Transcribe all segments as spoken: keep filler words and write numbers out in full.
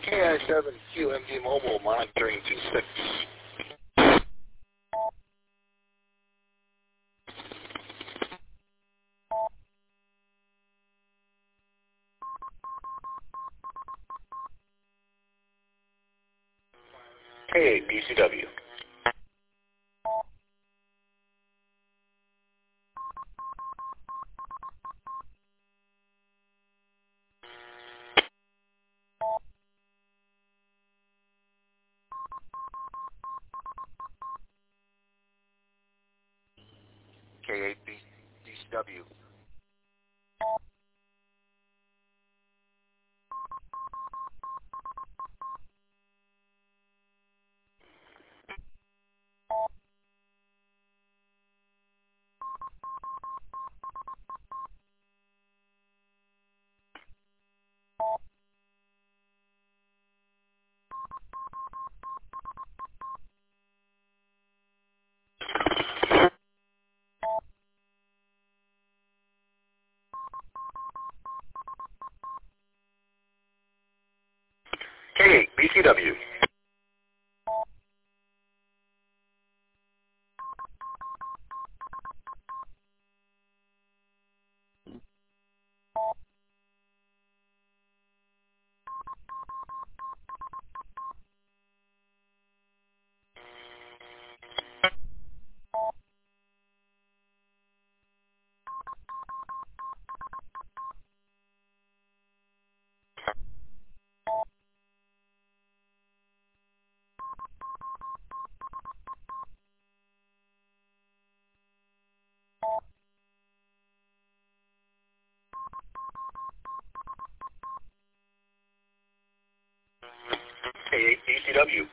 K I seven Q M D Mobile monitoring two six. K eight B C W. K eight B C W. K eight B C W. K eight B C W.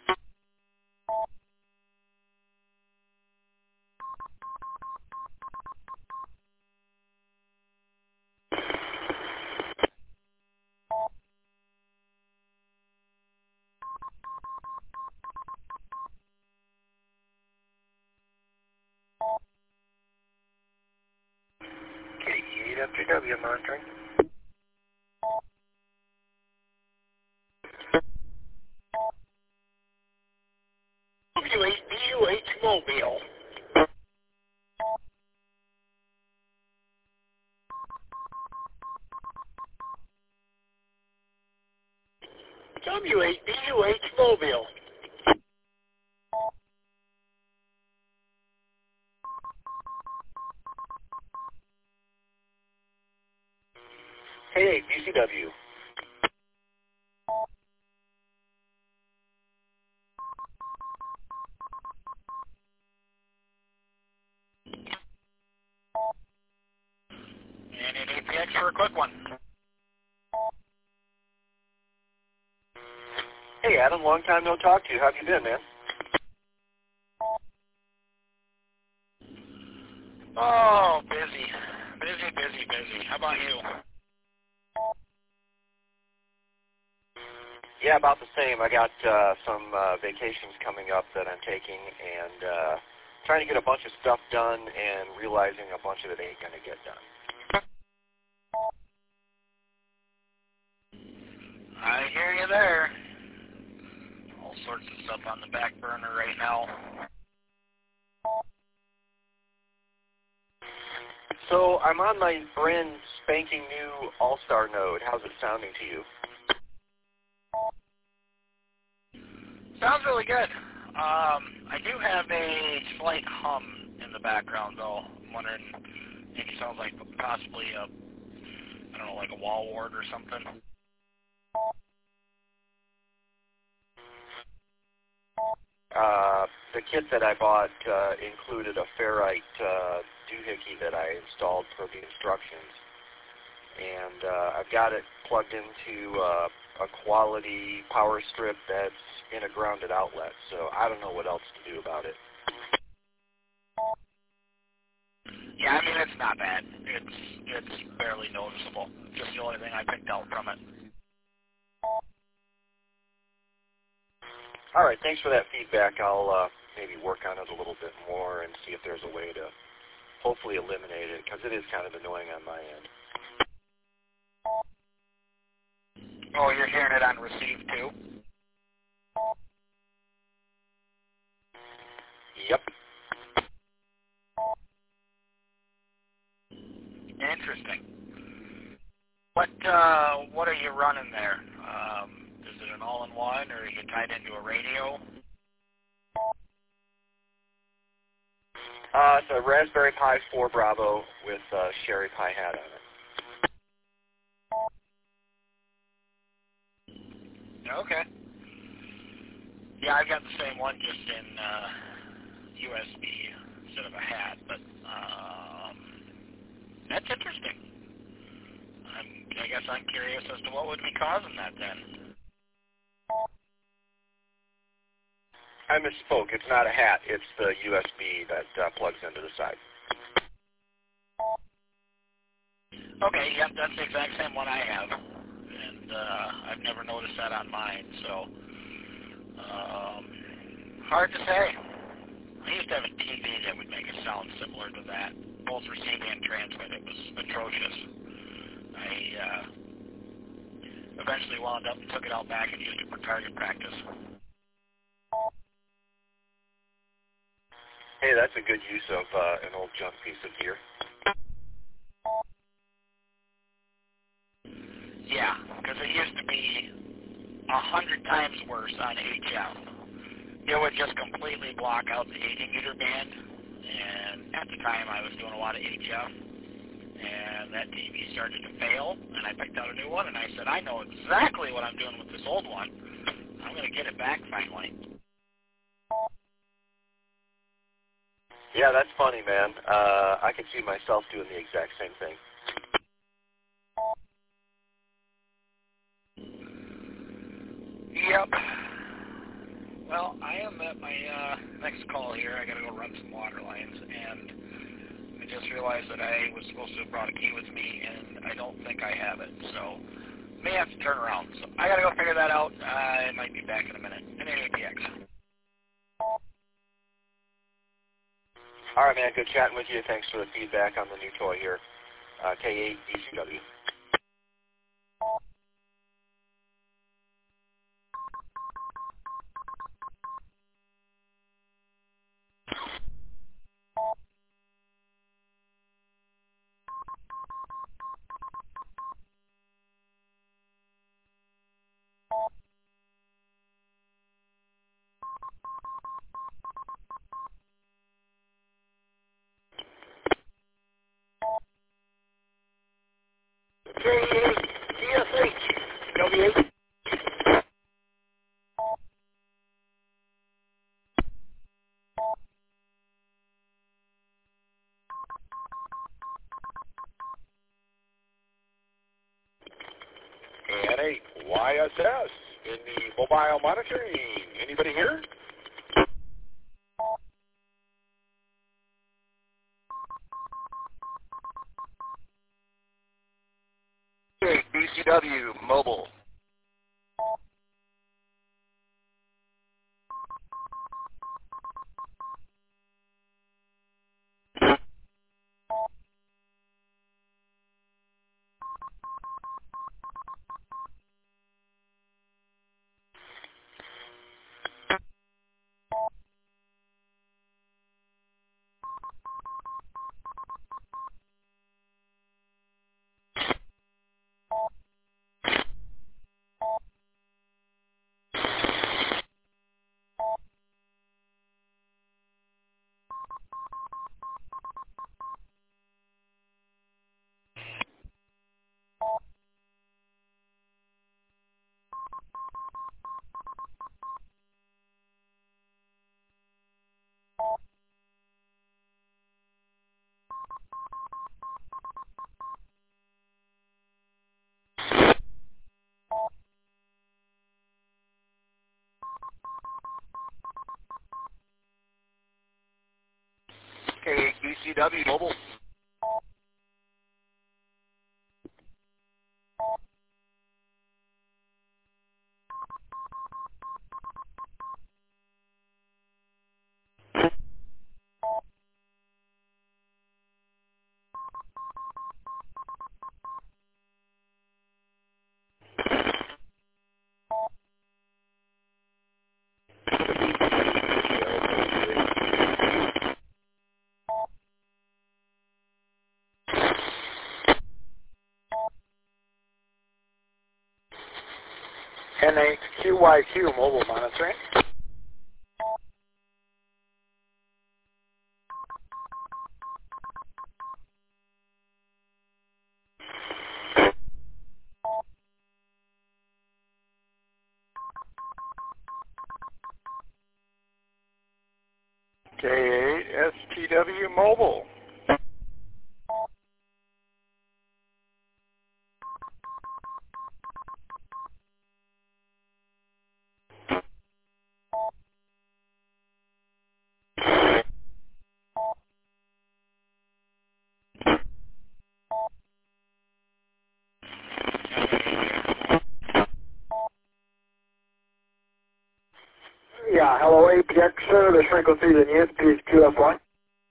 K eight F J W monitoring. W eight B U H Mobile. W eight B U H Mobile. K eight B C W. And an A P X for a quick one. Hey Adam, long time no talk to you. How have you been, man? Oh, busy. Busy, busy, busy. How about you? Yeah, about the same. I got uh, some uh, vacations coming up that I'm taking, and uh, trying to get a bunch of stuff done and realizing a bunch of it ain't going to get done. I hear you there. All sorts of stuff on the back burner right now. So I'm on my brand spanking new All-Star node. How's it sounding to you? Sounds really good. Um, I do have a slight hum in the background, though. I'm wondering, maybe it sounds like possibly a, I don't know, like a wall wart or something. Uh, the kit that I bought uh, included a ferrite uh, doohickey that I installed per the instructions. And uh, I've got it plugged into uh, a quality power strip that's in a grounded outlet, so I don't know what else to do about it. Yeah, I mean, it's not bad. It's it's barely noticeable. Just the only thing I picked out from it. All right, thanks for that feedback. I'll uh, maybe work on it a little bit more and see if there's a way to hopefully eliminate it, because it is kind of annoying on my end. Oh, you're hearing it on receive too? Yep. Interesting. What uh, what are you running there? Um, is it an all-in-one, or are you tied into a radio? Uh, it's a Raspberry Pi four Bravo with a Sherry Pi hat on it. Okay. Yeah, I've got the same one, just in uh, U S B instead of a hat. But um, that's interesting. I'm, I guess I'm curious as to what would be causing that then. I misspoke. It's not a hat. It's the U S B that uh, plugs into the side. Okay, yep, that's the exact same one I have, and uh, I've never noticed that on mine. So um, hard to say. I used to have a T V that would make a sound similar to that, both receive and transmit. It was atrocious. I uh, eventually wound up and took it out back and used it for target practice. Hey, that's a good use of uh, an old junk piece of gear. Yeah, because it used to be a hundred times worse on H F. It would just completely block out the eighty meter band, and at the time I was doing a lot of H F, and that T V started to fail, and I picked out a new one, and I said, I know exactly what I'm doing with this old one. I'm going to get it back finally. Yeah, that's funny, man. Uh, I can see myself doing the exact same thing. Yep. Well, I am at my uh, next call here. I got to go run some water lines, and I just realized that I was supposed to have brought a key with me, and I don't think I have it, so may have to turn around. So I got to go figure that out. Uh, I might be back in a minute. N A P X. All right, man. Good chatting with you. Thanks for the feedback on the new toy here. Uh, K eight D C W. K eight D S H W. N eight Y S S in the mobile monitoring. Anybody here? K eight B C W mobile. K eight B C W mobile. N eight Q Y Q mobile monitoring. K eight S T W mobile. Yeah, hello A P X, sir. The frequency in E S P is Q F Y.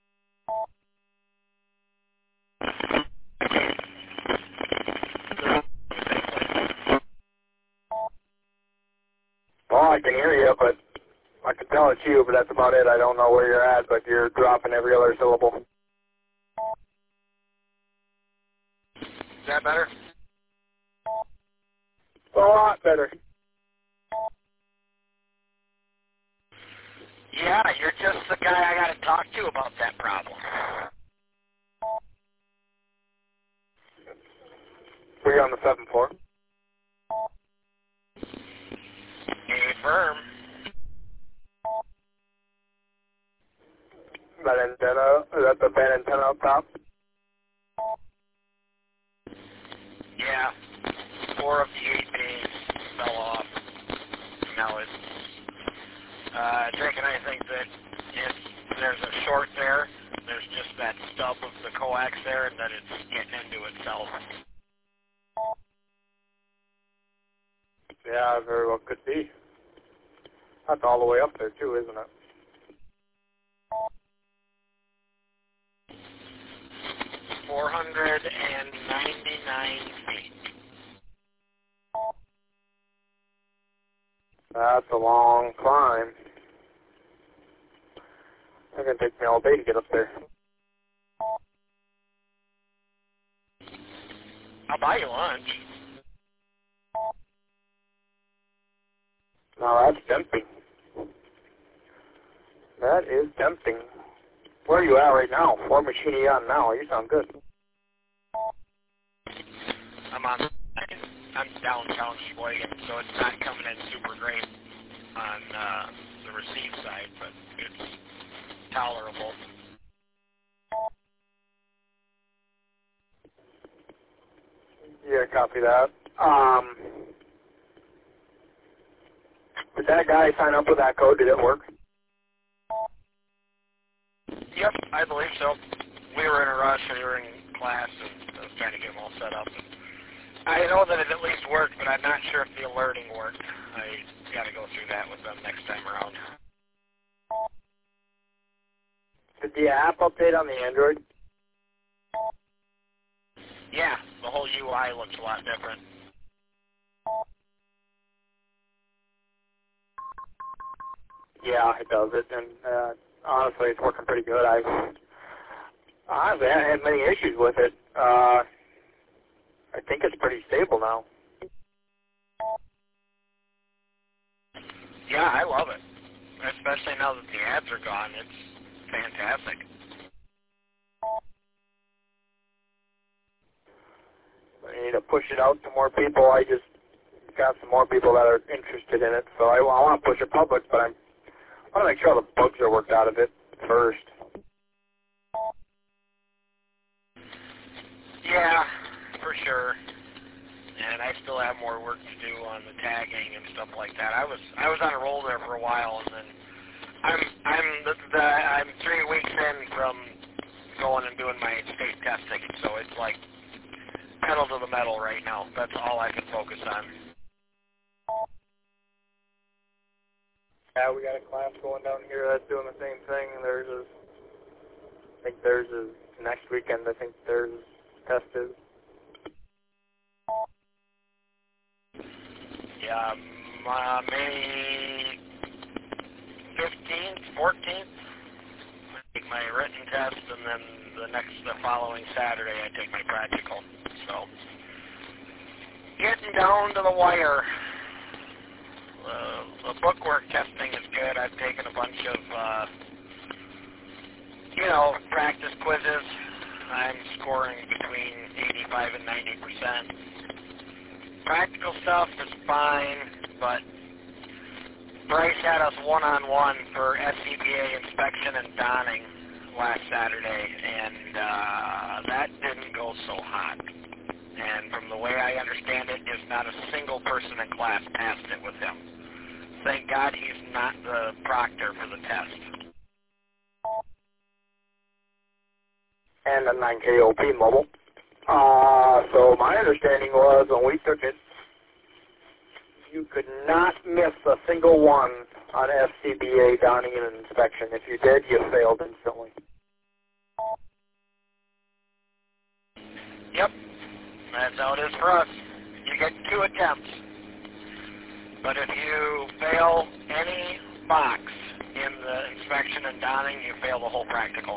Oh, I can hear you, but I can tell it's you, but that's about it. I don't know where you're at, but you're dropping every other syllable. Is that better? A lot better. Yeah, you're just the guy I got to talk to about that problem. We're on the seventh floor. Hey, firm. That antenna, is that the bad antenna up top? Yeah, four of the eight bays fell off. Now it's, uh, Drake and I think that if there's a short there, there's just that stub of the coax there, and that it's getting into itself. Yeah, very well could be. That's all the way up there too, isn't it? four hundred ninety-nine feet. That's a long climb. It's going to take me all day to get up there. I'll buy you lunch. No, that's tempting. That is tempting. Where are you at right now? What machine are you on now? You sound good. I'm on, I'm downtown Sheboygan, so it's not coming in super great on uh, the receive side, but it's tolerable. Yeah, copy that. Um, did that guy sign up with that code? Did it work? Yep, I believe so. We were in a rush, we were in class, and I was trying to get them all set up. I know that it at least worked, but I'm not sure if the alerting worked. I got to go through that with them next time around. Did the app update on the Android? Yeah, the whole U I looks a lot different. Yeah, it does it, and uh, honestly, it's working pretty good. I honestly haven't had many issues with it. Uh, I think it's pretty stable now. Yeah, I love it. Especially now that the ads are gone. It's fantastic. I need to push it out to more people. I just got some more people that are interested in it, so I, I want to push it public, but I'm, I want to make sure all the bugs are worked out of it first. Yeah, for sure. And I still have more work to do on the tagging and stuff like that. I was I was on a roll there for a while, and then I'm I'm the, the I'm three weeks in from going and doing my state testing, so it's like pedal to the metal right now. That's all I can focus on. Yeah, we got a class going down here that's doing the same thing. There's a, I think there's a next weekend. I think there's test is. Yeah, uh, May fifteenth, fourteenth, I take my written test, and then the next, the following Saturday, I take my practical. So, getting down to the wire. the bookwork testing is good. I've taken a bunch of, uh, you know, practice quizzes. I'm scoring between eighty-five and ninety percent. Practical stuff is fine, but Bryce had us one-on-one for S C B A inspection and donning last Saturday, and uh, that didn't go so hot. And from the way I understand it, is not a single person in class passed it with him. Thank God he's not the proctor for the test. And a nine K O P mobile. Uh, so my understanding was when we took it, you could not miss a single one on S C B A donning and inspection. If you did, you failed instantly. Yep. That's how it is for us. You get two attempts. But if you fail any box in the inspection and donning, you fail the whole practical.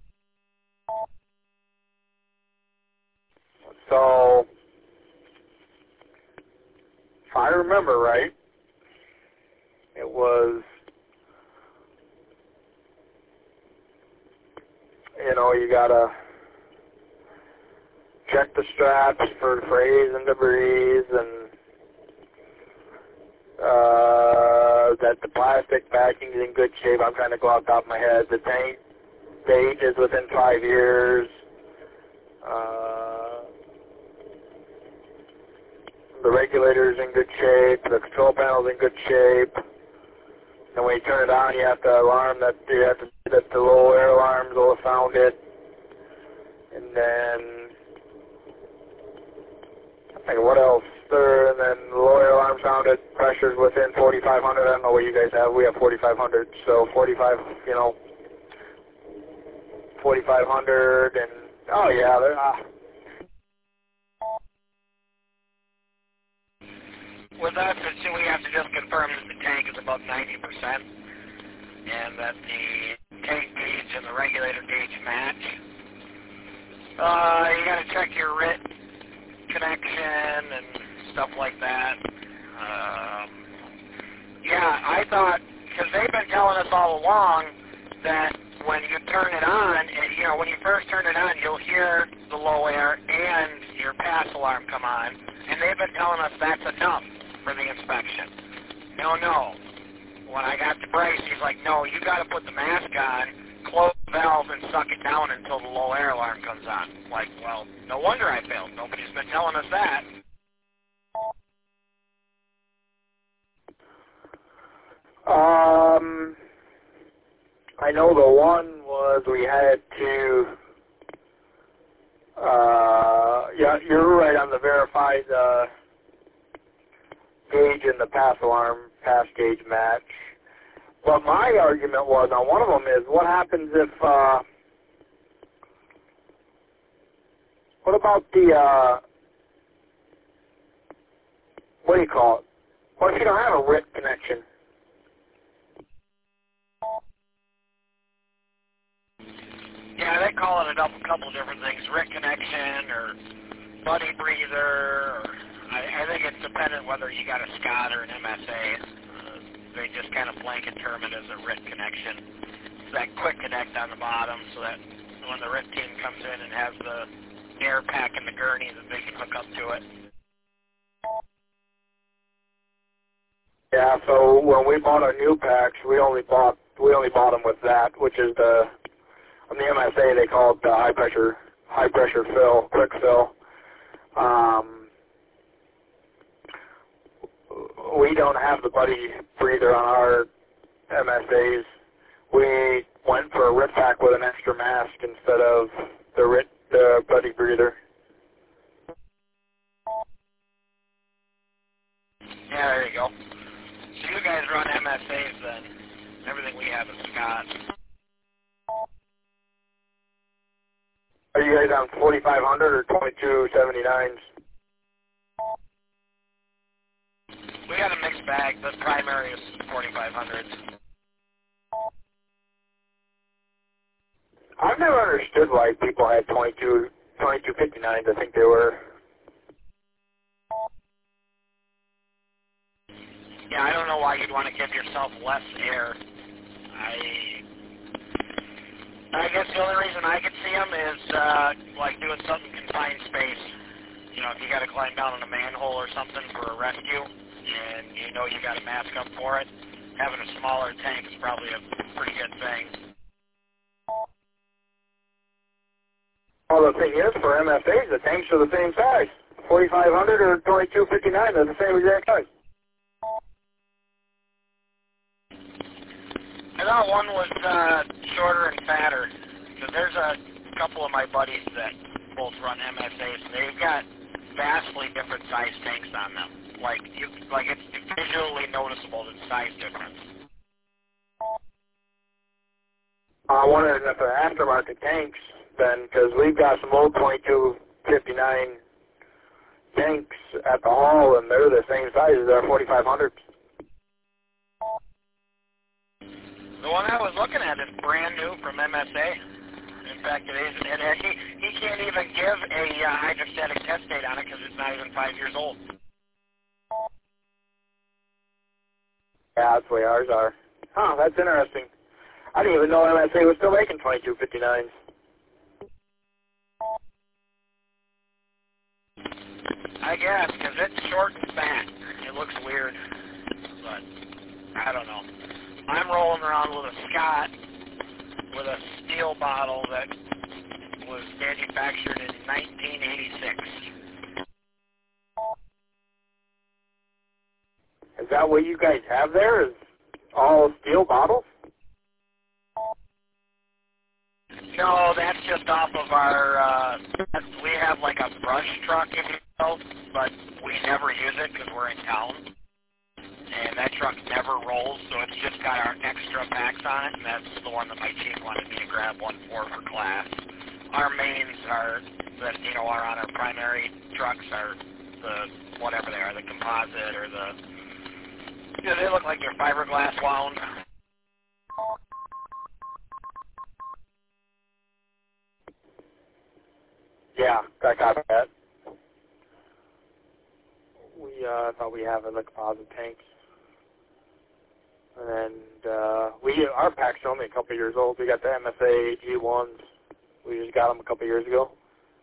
So, if I remember right, it was, you know, you gotta check the straps for frays and debris, and uh, that the plastic backing is in good shape. I'm trying to go off the top of my head. The tank date is within five years. Uh, the regulator's in good shape. The control panel's in good shape. And when you turn it on, you have to alarm that you have to that the low air alarms will have found it. And then I think what else? There, and then the low air alarm found it. Pressure's within forty-five hundred. I don't know what you guys have. We have forty-five hundred. So forty-five, you know, forty-five hundred, and oh yeah, they're. Uh, With us, we have to just confirm that the tank is about ninety percent and that the tank gauge and the regulator gauge match. Uh, you got to check your R I T connection and stuff like that. Um, yeah, I thought, because they've been telling us all along that when you turn it on, and, you know, when you first turn it on, you'll hear the low air and your pass alarm come on, and they've been telling us that's enough for the inspection. No, no. When I got to Bryce, he's like, no, you got to put the mask on, close the valve, and suck it down until the low air alarm comes on. Like, well, no wonder I failed. Nobody's been telling us that. Um, I know the one was we had to, uh, yeah, you're right on the verified uh, gauge and the pass alarm, pass gauge match. But my argument was on one of them is what happens if, uh, what about the, uh, what do you call it? What if you don't have a R I T connection? Yeah, they call it a couple of different things, R I T connection or buddy breather. Or I, I think it's dependent whether you got a Scott or an M S A. Uh, they just kind of blanket term it as a R I T connection. It's that quick connect on the bottom so that when the R I T team comes in and has the air pack in the gurney that they can hook up to it. Yeah, so when we bought our new packs, we only bought we only bought them with that, which is the on the M S A they call it the high pressure high pressure fill, quick fill. Um, we don't have the buddy breather on our M S As. We went for a R I T pack with an extra mask instead of the R I T, the buddy breather. Yeah, there you go. So you guys run M S As then. Everything we have is Scott. Are you guys on forty-five hundred or twenty-two seventy-nines? We got a mixed bag. The primary is forty-five hundred. I've never understood why people had twenty-two, twenty-two fifty-nines. I think they were. Yeah, I don't know why you'd want to give yourself less air. I I guess the only reason I could see them is uh, like doing something confined space. You know, if you got to climb down in a manhole or something for a rescue, and you know you got to mask up for it, having a smaller tank is probably a pretty good thing. Well, the thing is, for M F As, the tanks are the same size. forty-five hundred or twenty-two fifty-nine, they're the same exact size. I thought one was uh, shorter and fatter, because there's a couple of my buddies that both run M F As, and they've got vastly different size tanks on them. Like, you, like it's visually noticeable, the size difference. I wondered if they're aftermarket tanks, then, because we've got some old twenty-two fifty-nine tanks at the hall, and they're the same size as our forty-five hundreds. The one I was looking at is brand new from M S A. In fact, it is, and he, he can't even give a uh, hydrostatic test date on it because it's not even five years old. Yeah, that's the way ours are. Huh, that's interesting. I didn't even know M S A was still making twenty-two fifty-nines. I guess, because it's short and fat. It looks weird, but I don't know. I'm rolling around with a Scott with a steel bottle that was manufactured in nineteen eighty-six. Is that what you guys have there? Is all steel bottles? No, that's just off of our, uh, we have like a brush truck, if you will, but we never use it because we're in town. And that truck never rolls, so it's just got our extra packs on it, and that's the one that my chief wanted me to grab one for for class. Our mains are, that, you know, are on our primary trucks are the, whatever they are, the composite or the, you know, they look like they're fiberglass wound. Yeah, I got that. We uh, thought we have the composite tanks. And uh, we our pack's only a couple years old. We got the M S A G ones. We just got them a couple years ago.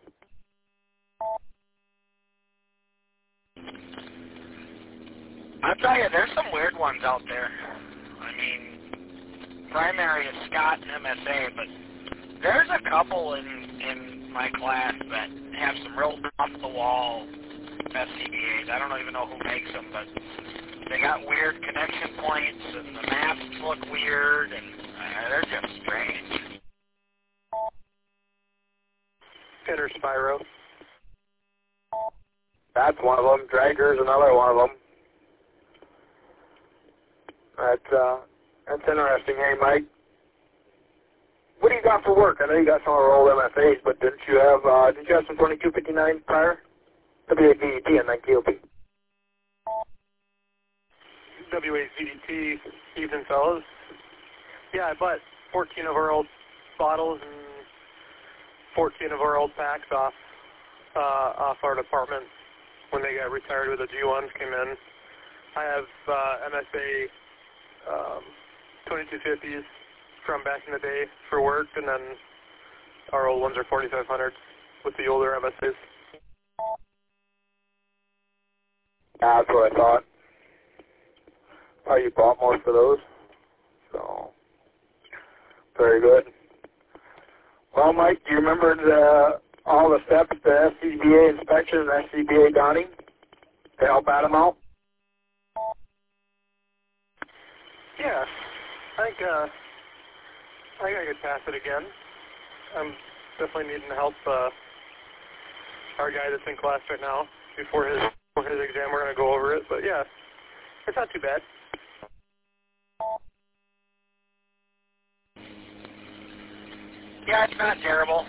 I'll tell you, there's some weird ones out there. I mean, primary is Scott and M S A, but there's a couple in, in my class that have some real off-the-wall S C B As. I don't even know who makes them, but they got weird connection points, and the maps look weird, and uh, they're just strange. Fitter Spyro. That's one of them. Dragger's another one of them. That's, uh, that's interesting. Hey, Mike, what do you got for work? I know you got some of our old M F As, but didn't you have, uh, did you have some twenty-two fifty-nines prior? W A V D T and then K O P. W A V D T, evening fellas. Yeah, I bought fourteen of our old bottles and fourteen of our old packs off uh, off our department when they got retired with the G ones came in. I have uh, M S A um, twenty-two fifties from back in the day for work, and then our old ones are forty-five hundreds with the older M S As. That's what I thought. Oh, you bought most of those? So, very good. Well, Mike, do you remember the, all the steps, the S C B A inspection and S C B A donning to help Adam out? Yeah, I think, uh, I think I could pass it again. I'm definitely needing help, uh, our guy that's in class right now before his, before his exam. We're going to go over it, but yeah, it's not too bad. Yeah, it's not terrible.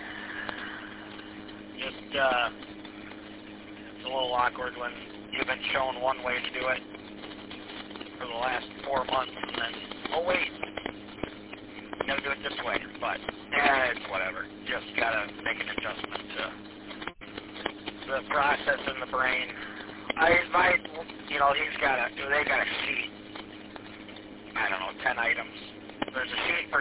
Just, uh, it's a little awkward when you've been shown one way to do it for the last four months, and then, oh wait, you gotta do it this way. But, yeah, it's whatever. Just gotta make an adjustment to the process in the brain. I invite, you know, he's got a, they got a sheet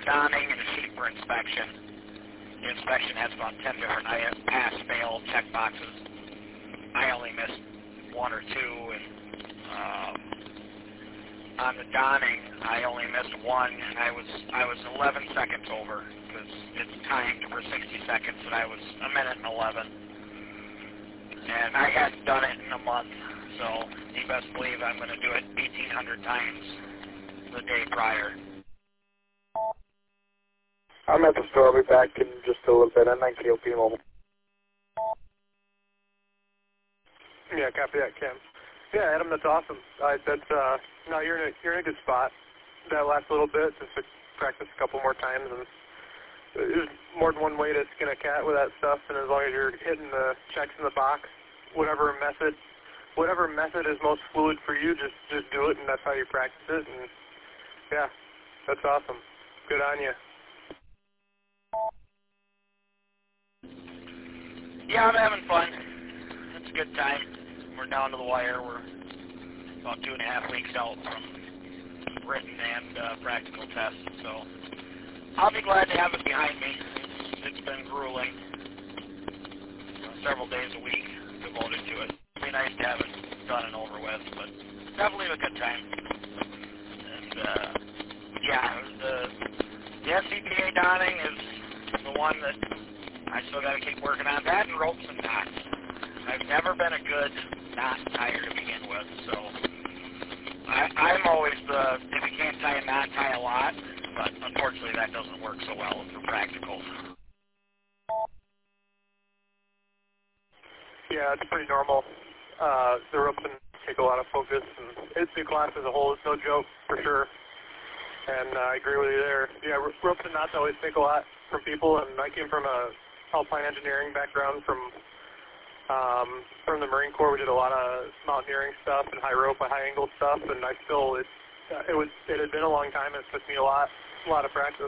donning and a sheet for inspection. The inspection has about ten different items, pass, fail, check boxes. I only missed one or two, and um, on the donning, I only missed one, and I was I was eleven seconds over because it's timed for sixty seconds, and I was a minute and eleven. And I hadn't done it in a month, so you best believe I'm going to do it eighteen hundred times the day prior. I'm at the store. I'll be back in just a little bit. I'm at K O P Mobile. Yeah, copy that, Kim. Yeah, Adam, that's awesome. Uh, that's uh, no, you're in a you're in a good spot. That last little bit, just to practice a couple more times, and there's more than one way to skin a cat with that stuff. And as long as you're hitting the checks in the box, whatever method, whatever method is most fluid for you, just just do it, and that's how you practice it. And yeah, that's awesome. Good on you. Yeah, I'm having fun. It's a good time. We're down to the wire. We're about two and a half weeks out from written and uh, practical tests. So I'll be glad to have it behind me. It's, it's been grueling. You know, several days a week devoted to it. It'd be nice to have it done and over with, but definitely a good time. And uh, yeah, the, the S C B A donning is the one that I still got to keep working on. That and ropes and knots. I've never been a good knot tire to begin with, so I, I'm always the, if you can't tie a knot, tie a lot, but unfortunately that doesn't work so well for practicals. Yeah, it's pretty normal. Uh, the ropes and take a lot of focus, and it's the class as a whole. It's no joke, for sure. And uh, I agree with you there. Yeah, ropes and knots always take a lot from people, and I came from a alpine engineering background from um, from the Marine Corps. We did a lot of mountaineering stuff and high rope, high angle stuff, and I still it it was it had been a long time. And it took me a lot a lot of practice.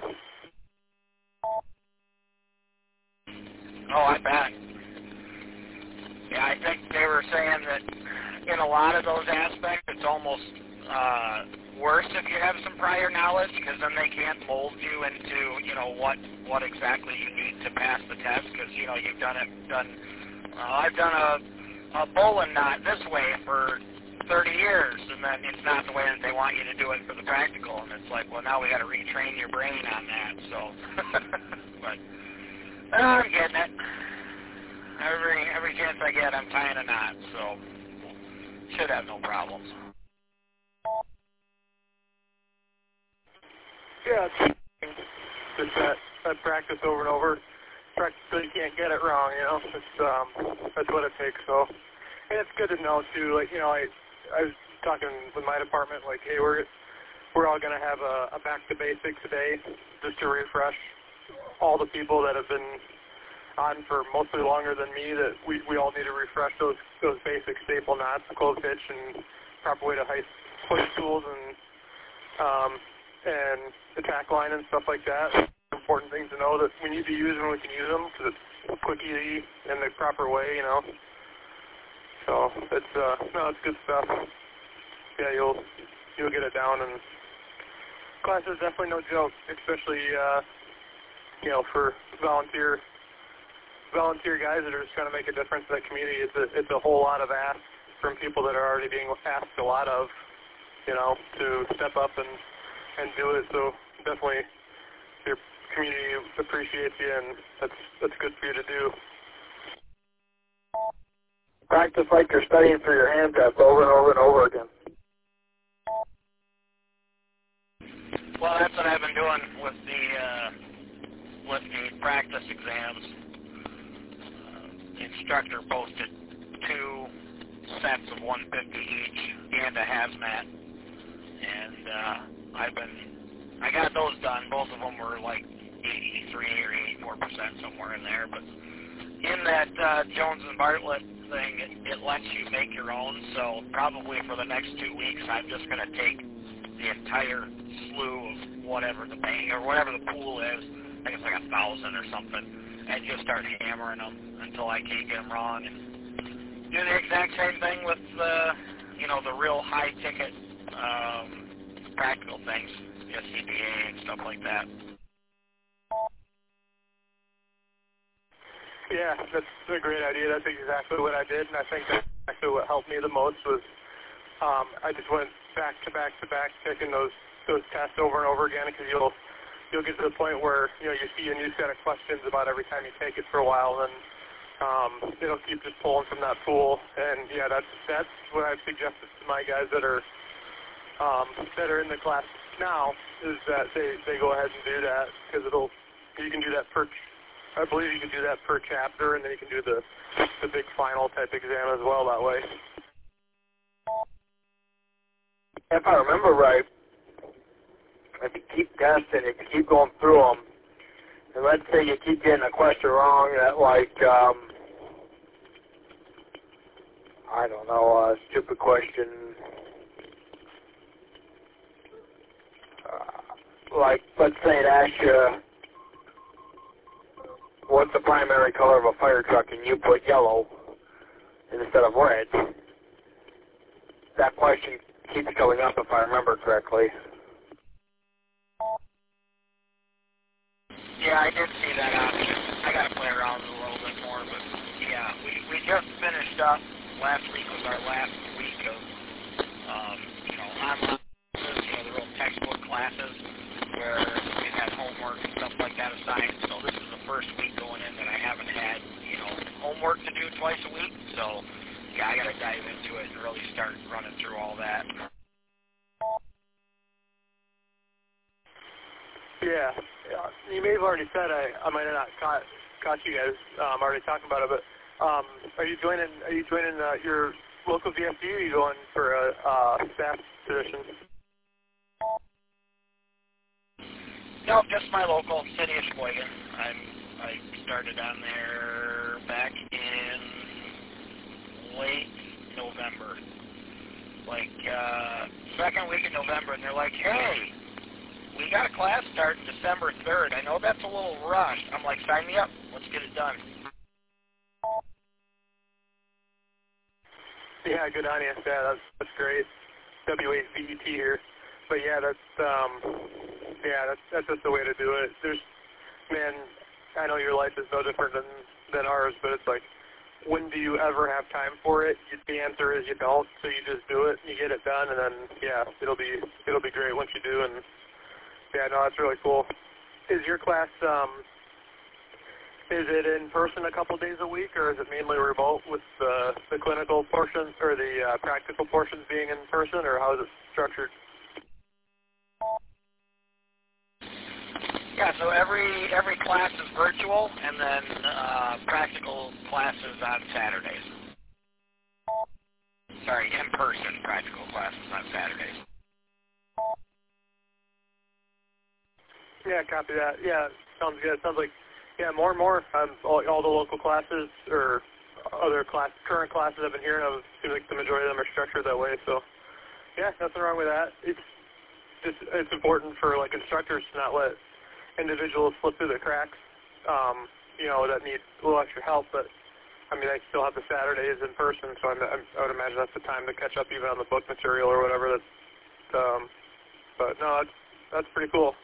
Oh, I bet. Yeah, I think they were saying that in a lot of those aspects, it's almost uh, worse if you have some prior knowledge, because then they can't mold you into, you know, what what exactly you need to pass the test, because, you know, you've done it, done, uh, I've done a, a bowling knot this way for thirty years, and then it's not the way that they want you to do it for the practical, and it's like, well, now we got to retrain your brain on that, so, but, uh, I'm getting it. Every, every chance I get, I'm tying a knot, so, should have no problems. Yeah, it's just that, that practice over and over. Practice so you can't get it wrong, you know. It's um, that's what it takes. So, and it's good to know too. Like, you know, I I was talking with my department, like, hey, we're we're all gonna have a, a back to basics today, just to refresh all the people that have been on for mostly longer than me. That we we all need to refresh those those basic staple knots, close hitch, and proper way to hoist push tools and um. and the tack line and stuff like that. Important things to know that we need to use when we can use them, because it's quick, easy, in the proper way, you know. So it's uh, no, it's good stuff. Yeah, you'll you'll get it down, and class is definitely no joke, especially uh, you know, for volunteer volunteer guys that are just trying to make a difference in the community. It's a it's a whole lot of ask from people that are already being asked a lot of, you know, to step up and and do it. So definitely your community appreciates you, and that's that's good for you to do. Practice like you're studying for your hand test over and over and over again. Well, that's what I've been doing with the uh, with the practice exams. Uh, the instructor posted two sets of one fifty each and a hazmat, and uh, I've been, I got those done. Both of them were like eighty-three or eighty-four percent, somewhere in there. But in that uh, Jones and Bartlett thing, it, it lets you make your own. So probably for the next two weeks, I'm just going to take the entire slew of whatever the bang or whatever the pool is. I think it's like a thousand or something, and just start hammering them until I can't get them wrong. And do the exact same thing with uh, you know, the real high ticket. Um, practical things, S C B A and stuff like that. Yeah, that's a great idea. That's exactly what I did, and I think that's actually what helped me the most was um, I just went back to back to back taking those those tests over and over again because you'll you'll get to the point where you know you see a new set of questions about every time you take it for a while, and um, it'll keep just pulling from that pool. And yeah, that's that's what I've suggested to my guys that are um, that are in the class now is that they they go ahead and do that because it'll you can do that per. I believe you can do that per chapter, and then you can do the the big final type exam as well that way. If I remember right, if you keep testing, if you keep going through them, and let's say you keep getting a question wrong that like, um, I don't know, a stupid question, uh, like let's say it asks you, what's the primary color of a fire truck, and you put yellow instead of red. That question keeps going up if I remember correctly. Yeah, I did see that option. I got to play around with it a little bit more, but yeah, we, we just finished up. Last week was our last week of, um, you know, online, you know, the real textbook classes where we had homework and stuff like that assigned. So this is the first week going in that I haven't had, you know, homework to do twice a week. So yeah, I got to dive into it and really start running through all that. Yeah, yeah. You may have already said I, I might have not caught caught you guys um, already talking about it, but um, are you joining? Are you joining uh, your local V F D? Or are you going for a uh, staff position? No, just my local city of Sheboygan. I'm I started on there back in late November, like uh, second week in November, and they're like, hey, we got a class starting December third. I know that's a little rushed. I'm like, sign me up. Let's get it done. Yeah, good on you. Yeah, that's, that's great. W A V E T here. But yeah, that's, um, yeah, that's, that's just the way to do it. There's, man, I know your life is no different than, than ours, but it's like, when do you ever have time for it? The answer is you don't, so you just do it, you get it done, and then, yeah, it'll be, it'll be great once you do, and yeah, no, that's really cool. Is your class, um, is it in person a couple days a week, or is it mainly remote with the, the clinical portion, or the uh, practical portions being in person, or how is it structured? Yeah, so every every class is virtual, and then uh, practical classes on Saturdays. Sorry, in-person practical classes on Saturdays. Yeah, copy that. Yeah, sounds good. Sounds like, yeah, more and more, um, all, all the local classes or other class, current classes I've been hearing of, seems like the majority of them are structured that way. So, yeah, nothing wrong with that. It's just, it's important for, like, instructors to not let individuals slip through the cracks, um, you know, that need a little extra help. But, I mean, I still have the Saturdays in person, so I'm, I'm, I would imagine that's the time to catch up even on the book material or whatever. That's, um, but, no, that's, that's pretty cool.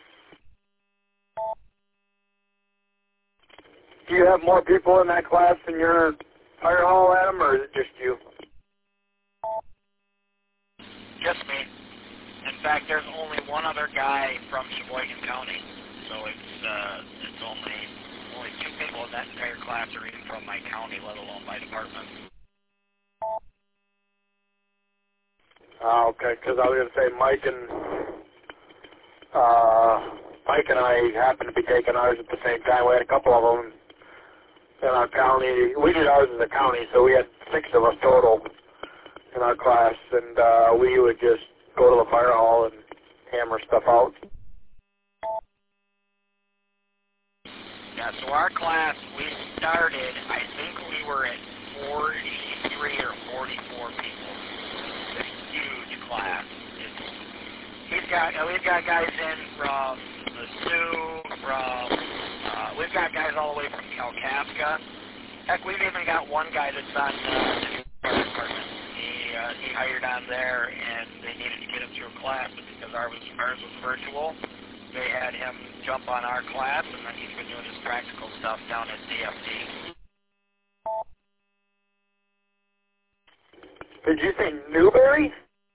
Do you have more people in that class in your fire hall, Adam, or is it just you? Just me. In fact, there's only one other guy from Sheboygan County, so it's uh, it's only only two people in that entire class are even from my county, let alone my department. Oh, okay, because I was going to say Mike and uh, Mike and I happened to be taking ours at the same time. We had a couple of them in our county. We did ours as a county, so we had six of us total in our class, and uh, we would just go to the fire hall and hammer stuff out. Yeah, so our class, we started, I think we were at forty-three or forty-four people. It's a huge class. It's, he's got, uh, we've got guys in from the Sioux, from, uh, we've got guys all the way from Kalkaska. Heck, we've even got one guy that's on uh, the fire department. He, uh, he hired on there, and they needed to get him through a class, but because ours was, ours was virtual, they had him jump on our class, and then he's been doing his practical stuff down at D F D. Did you say Newberry?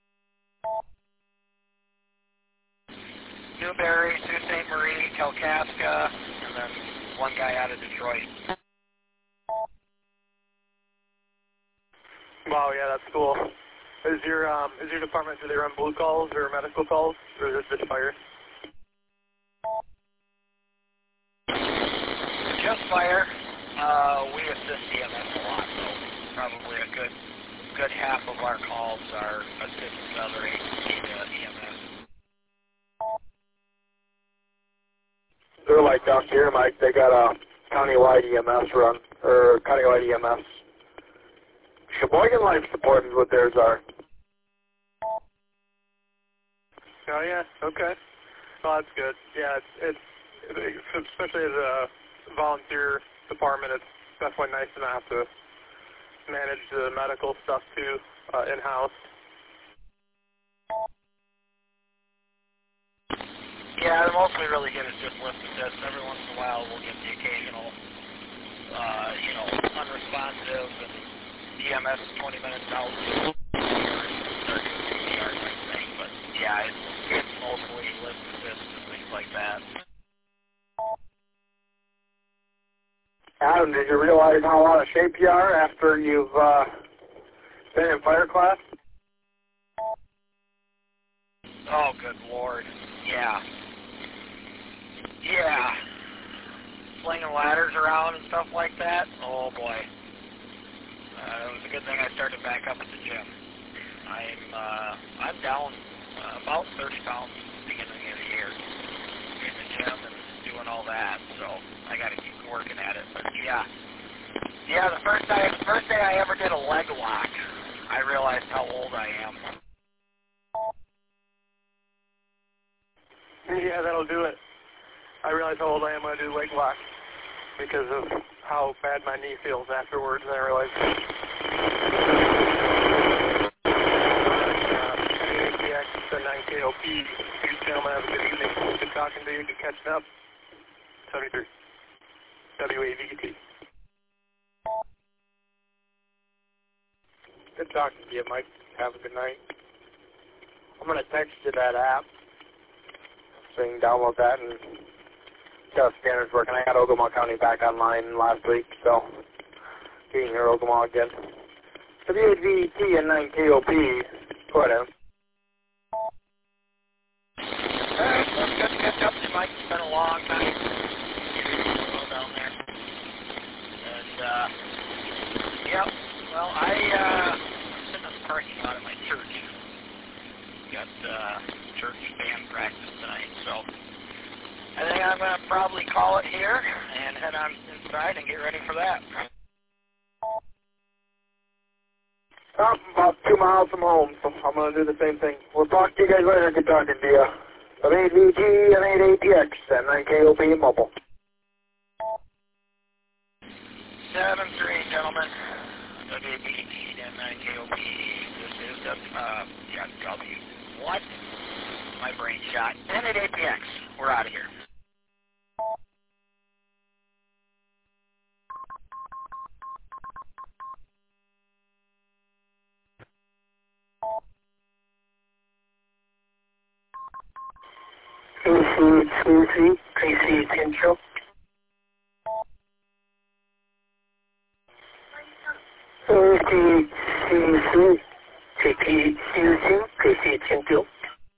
Newberry, Sault Ste. Marie, Kalkaska, and then one guy out of Detroit. Wow, yeah, that's cool. Is your um is your department, do they run blue calls or medical calls, or is it just fire? Just fire. Uh, we assist E M S a lot, so probably a good good half of our calls are assist with other agencies to E M S. They're like down here, Mike. They got a countywide E M S run, or countywide E M S. Sheboygan Life Support is what theirs are. Oh yeah, okay. Well, that's good. Yeah, it's, it's especially as a volunteer department, it's definitely nice to not have to manage the medical stuff too uh, in-house. Yeah, the most we really get is just lift assists. Every once in a while we'll get the occasional, uh, you know, unresponsive and E M S twenty minutes out and start doing C P R type thing. But yeah, it's, it's mostly lift assists and things like that. Adam, did you realize how out of shape you are after you've uh, been in fire class? Oh, good Lord. Yeah. Yeah. Slinging ladders around and stuff like that. Oh, boy. Uh, it was a good thing I started back up at the gym. I'm, uh, I'm down uh, about thirty pounds at the beginning of the year in the gym and doing all that, so I got to keep working at it. But, yeah. Yeah, the first day, the first day I ever did a leg lock, I realized how old I am. Yeah, that'll do it. I realize how old I am when I do leg lock because of how bad my knee feels afterwards, and I realize uh, A P X and nine K O P. You gentlemen have a good evening. Good talking to you. Good catching up. seventy-three. W A V T. Good talking to you, Mike. Have a good night. I'm going to text you that app so you can download that and see how scanners working. I got Ogama County back online last week, so you can hear Ogama again. W A V T and nine K O P. Go ahead, Adam. Alright, well, it's good to catch up to you, Mike. It's been a long time. Well down there. And, uh, yep. Well, I, uh, I'm sitting in the parking lot at my church. Got, uh, church band practice tonight, so I think I'm going to probably call it here and head on inside and get ready for that. I'm about two miles from home, so I'm going to do the same thing. We'll talk to you guys later. Good talking to you. W A V T and eight A P X and nine K O P mobile. seven three, gentlemen. W A V T and nine K O P. This is W, uh, yeah, W. What? My brain shot. And eight A P X. We're out of here. C C two three, Tracy Central. C C two three, Tracy Central, Tracy Central.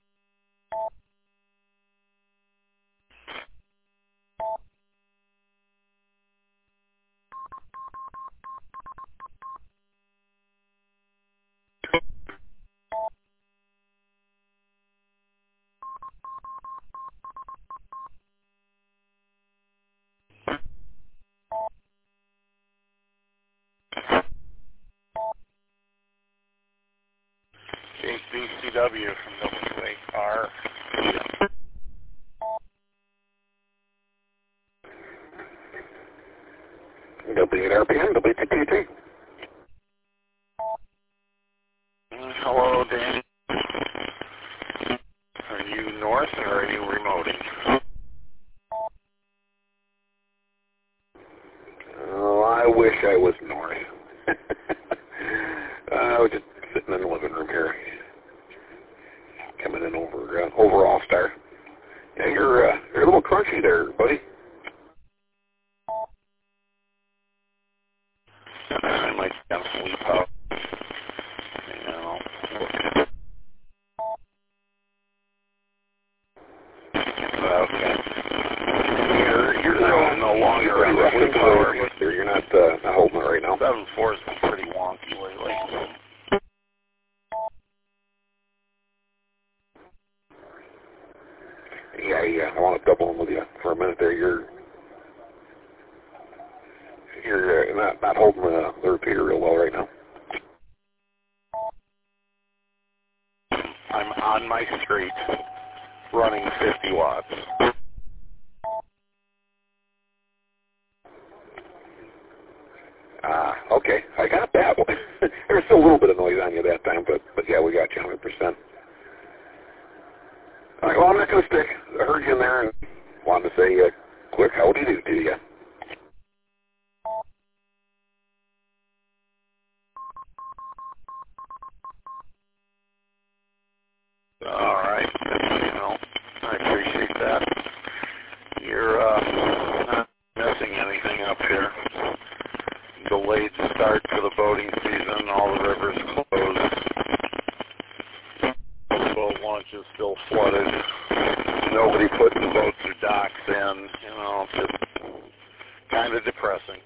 H B C W from W A R. W eight R P M, W two two. Hello, Danny. Are you north or are you remoting? Oh, I wish I was north. I was just Yeah, you're, uh, you're a little crunchy there, buddy. I might have some leaf out. You know. Okay. You're, you're no, no longer on the sleep power. You're not, uh, not holding it right now. seven four has been pretty wonky lately. Yeah, yeah. I want to double in with you for a minute there. You're you're uh, not not holding the, the repeater real well right now. I'm on my street running fifty watts. Ah, uh, okay. I got that one. There's still a little bit of noise on you that time, but but yeah, we got you one hundred percent. All right, well, I'm not going to stick. I heard you in there and wanted to say uh, quick howdy do to you. All right. You know, I appreciate that. You're uh, not missing anything up here. Delayed start to the boating season. All the rivers closed. Boat launches still flooded. Nobody putting boats or docks in. You know, it's just kind of depressing.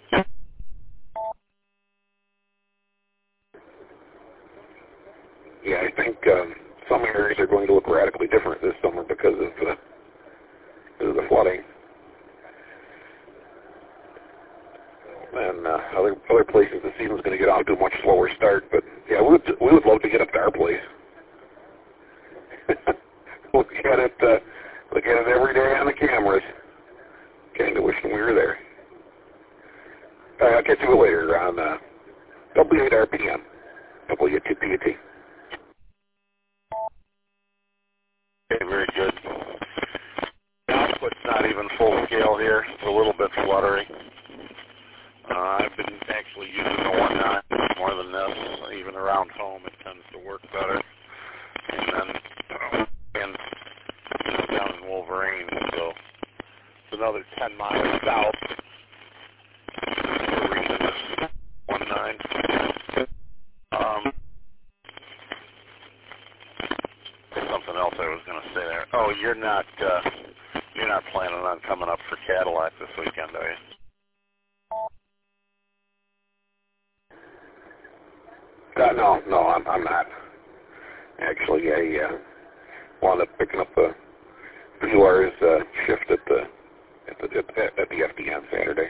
Yeah, I think um, some areas are going to look radically different this summer because of, uh, because of the flooding. And uh, other other places, the season's going to get off to a much slower start. But yeah, we would we would love to get up to our place. Look at it, uh, look at it every day on the cameras. Kind of wishing we were there. Uh, I'll get to it later on uh, W eight R P M, W T P T. Okay, very good. The output's not even full scale here. It's a little bit fluttery. Uh, I've been actually using the one nine more than this. Even around home, it tends to work better. And then and down in Wolverine, so it's another ten miles south. We're reaching this one nine. Um, something else I was going to say there. Oh, you're not uh, you're not planning on coming up for Cadillac this weekend, are you? Uh, no, no, I'm, I'm not. Actually, I uh, wound up picking up a few hours uh, shift at the at the at, at the F D on Saturday.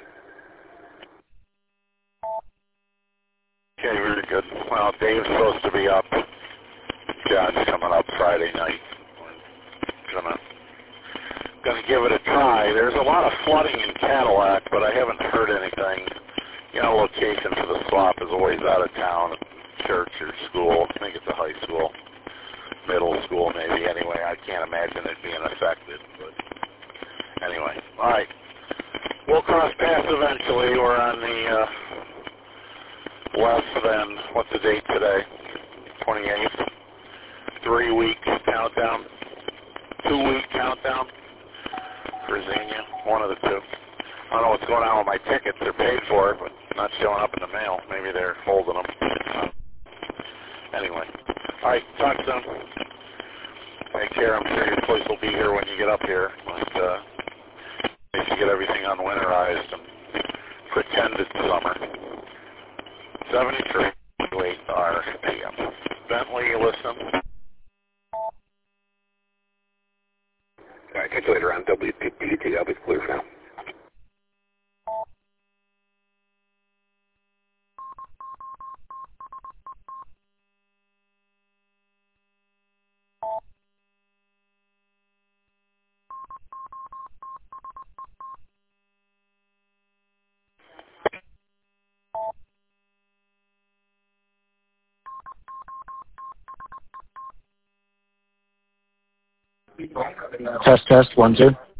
Okay, very good. Well, Dave's supposed to be up. John's coming up Friday night. We're gonna gonna give it a try. There's a lot of flooding in Cadillac, but I haven't heard anything. You know, location for the swap is always out of town. Church or school. I think it's a high school, middle school maybe. Anyway, I can't imagine it being affected. But anyway, all right. We'll cross paths eventually. We're on the uh, less than, what's the date today? twenty-eighth. Three-week countdown. Two-week countdown for Xenia. One of the two. I don't know what's going on with my tickets. They're paid for, but not showing up in the mail. Maybe they're folding them. Anyway, all right, talk soon. Take care. I'm sure your place will be here when you get up here. But uh, if you get everything unwinterized and pretend it's summer. seventy-three point eight R P M. Bentley, you listen? All right, catch you later on W T P T. I'll be clear for now. Test, test, one, two.